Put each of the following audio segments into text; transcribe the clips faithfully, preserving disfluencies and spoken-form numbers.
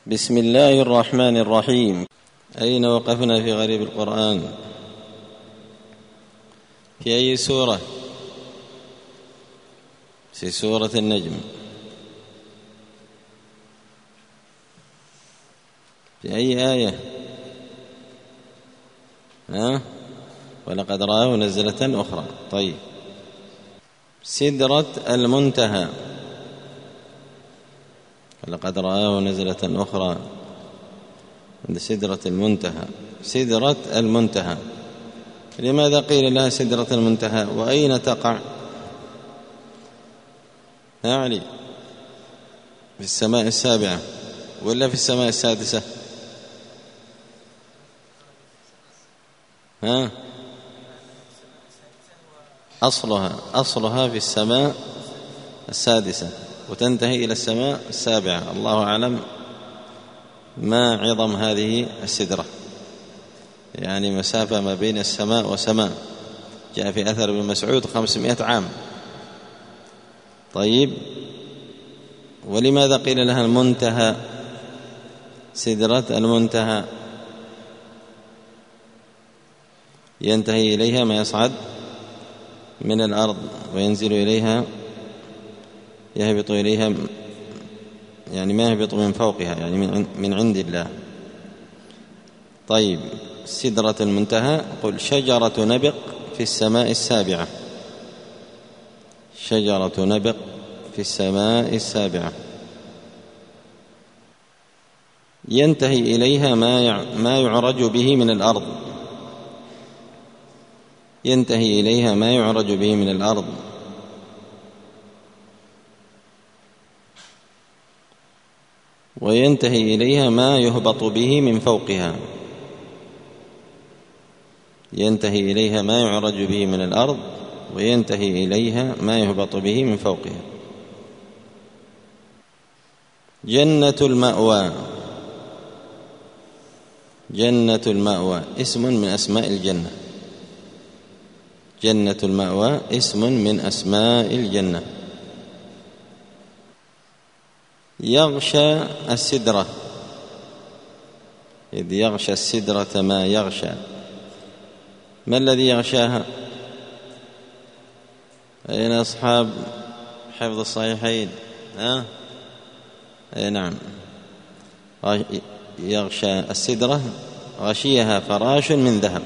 بسم الله الرحمن الرحيم. أين وقفنا في غريب القرآن؟ في أي سورة؟ في سورة النجم. في أي آية؟ ها؟ ولقد رآه نزلة أخرى. طيب، سدرة المنتهى. ولقد رآه نزلة أخرى عند سدرة المنتهى. سدرة المنتهى، لماذا قيل لها سدرة المنتهى؟ وأين تقع؟ يعني في السماء السابعة ولا في السماء السادسة؟ ها؟ أصلها أصلها في السماء السادسة وتنتهي إلى السماء السابعة. الله أعلم ما عظم هذه السدرة، يعني مسافة ما بين السماء وسماء، جاء في أثر ابن مسعود خمسمائة عام. طيب، ولماذا قيل لها المنتهى؟ سدرة المنتهى ينتهي إليها ما يصعد من الأرض وينزل إليها، يهبط إليها، يعني ما يهبط من فوقها، يعني من عند الله. طيب، سدرة المنتهى قل شجرة نبق في السماء السابعة. شجرة نبق في السماء السابعة ينتهي إليها ما يعرج به من الأرض. ينتهي إليها ما يعرج به من الأرض. وينتهي إليها ما يهبط به من فوقها. ينتهي إليها ما يعرج به من الأرض وينتهي إليها ما يهبط به من فوقها. جنة المأوى. جنة المأوى اسم من أسماء الجنة. جنة المأوى اسم من أسماء الجنة. يغشى السدرة، إذ يغشى السدرة ما يغشى. ما الذي يغشاها؟ أين أصحاب حفظ الصحيحين؟ ها؟ أي نعم، يغشى السدرة غشيها فراش من ذهب.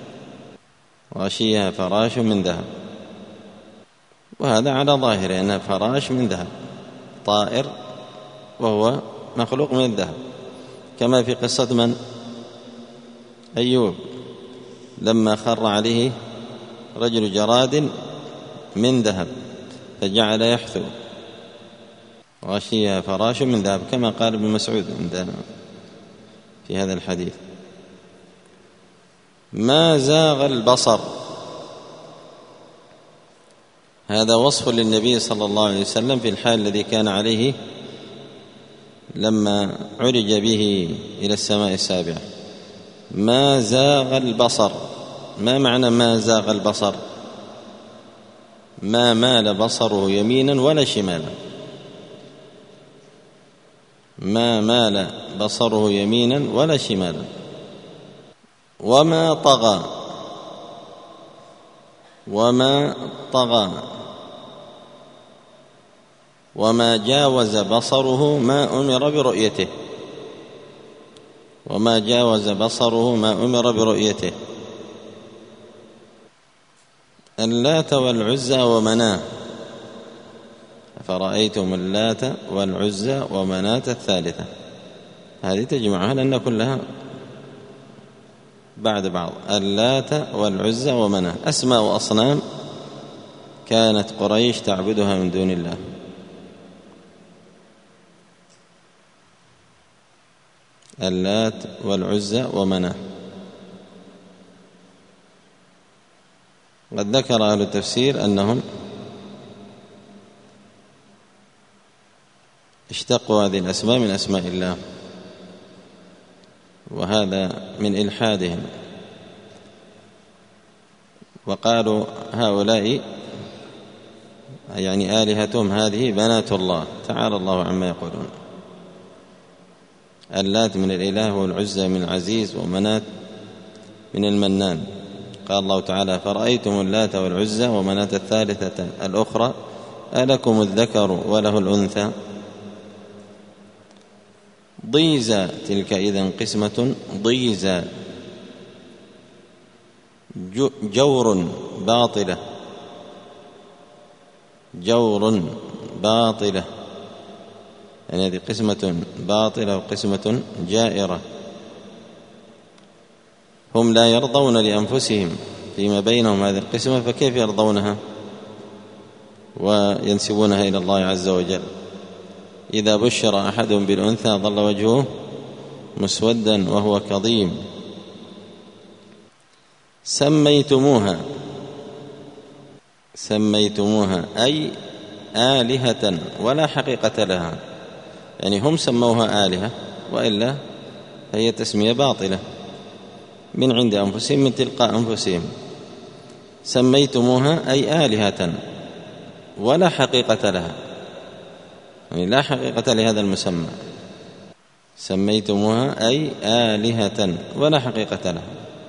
غشيها فراش من ذهب، وهذا على ظاهره أنها فراش من ذهب، طائر وهو مخلوق من الذهب، كما في قصة من؟ أيوب، لما خر عليه رجل جراد من ذهب فجعل يحثو. غشيها فراش من ذهب، كما قال ابن مسعود عندنا في هذا الحديث. ما زاغ البصر، هذا وصف للنبي صلى الله عليه وسلم في الحال الذي كان عليه لما عرج به إلى السماء السابعة. ما زاغ البصر. ما معنى ما زاغ البصر؟ ما مال بصره يمينا ولا شمالا. ما مال بصره يمينا ولا شمالا. وما طغى. وما طغى. وما جاوز بصره ما أمر برؤيته. وما جاوز بصره ما أمر برؤيته. اللات والعزى ومناه. فرأيتم اللات والعزى ومناة الثالثة. هذه تجمعها لأن كلها بعد بعض. اللات والعزى ومناة أسماء وأصنام كانت قريش تعبدها من دون الله. اللات والعزى ومناة. قد ذكر أهل التفسير أنهم اشتقوا هذه الأسماء من أسماء الله، وهذا من إلحادهم. وقالوا هؤلاء يعني آلهتهم هذه بنات الله، تعالى الله عما يقولون. اللات من الإله والعزى من العزيز ومنات من المنان. قال الله تعالى: فرأيتم اللات والعزى ومناة الثالثة الأخرى ألكم الذكر وله الأنثى. ضيزى تلك إذن قسمة ضيزى، جور باطلة، جور باطلة، يعني هذه قسمة باطلة وقسمة جائرة. هم لا يرضون لأنفسهم فيما بينهم هذه القسمة، فكيف يرضونها وينسبونها إلى الله عز وجل؟ إذا بشر أحدهم بالأنثى ظل وجهه مسودا وهو كظيم. سميتموها، سميتموها أي آلهة ولا حقيقة لها، يعني هم سموها آلهة وإلا فهي تسمية باطلة من عند أنفسهم من تلقاء أنفسهم. سميتموها أي آلهة ولا حقيقة لها، يعني لا حقيقة لهذا المسمى. سميتموها أي آلهة ولا حقيقة لها.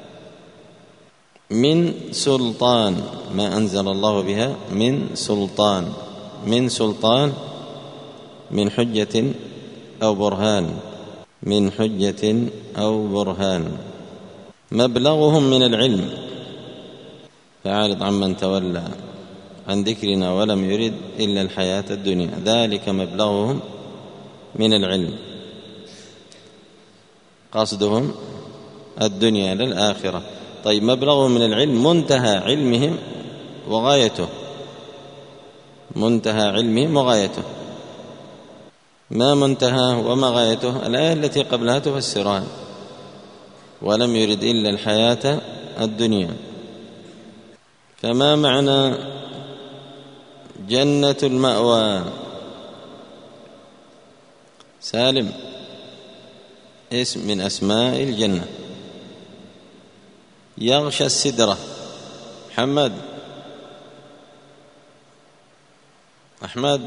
من سلطان، ما أنزل الله بها من سلطان، من سلطان من حجة أو برهان، من حجة أو برهان. مبلغهم من العلم، فأعرض عمن تولى عن ذكرنا ولم يرد إلا الحياة الدنيا، ذلك مبلغهم من العلم، قصدهم الدنيا للآخرة. طيب، مبلغهم من العلم منتهى علمهم وغايته، منتهى علمهم وغايته. ما منتهى وما غايته؟ الآية التي قبلها تفسرها: ولم يرد إلا الحياة الدنيا. فما معنى جنة المأوى؟ سالم، اسم من أسماء الجنة. يغشى السدرة. محمد، أحمد.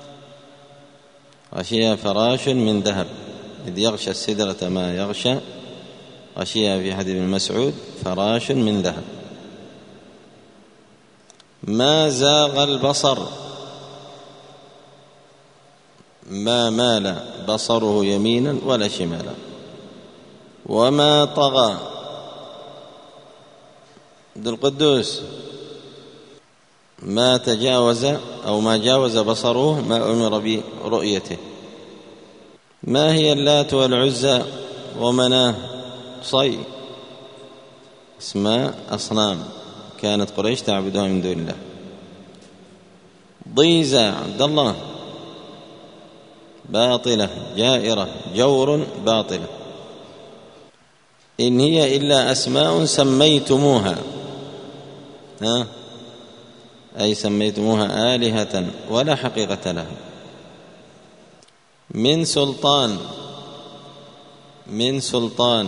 غشيها فراش من ذهب، إذ يغشى السدرة ما يغشى. غشيها في حديث ابن مسعود فراش من ذهب. ما زاغ البصر، ما مال بصره يمينا ولا شمالا. وما طغى. عبد القدوس، ما تجاوز أو ما جاوز بصره ما أمر برؤيته. ما هي اللات والعزى ومناه؟ صي، اسماء أصنام كانت قريش تعبدها من دون الله. ضيزى، عبد الله، باطلة جائرة، جور باطلة. إن هي إلا أسماء سميتموها، ها؟ أي سميتموها آلهة ولا حقيقة لها. من سلطان، من سلطان،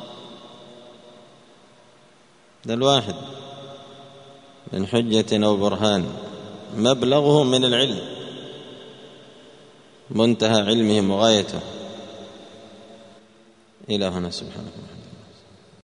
ده الواحد. من حجة أو برهان. مبلغه من العلم، منتهى علمهم وغايته. إلى هنا، سبحانه وتعالى.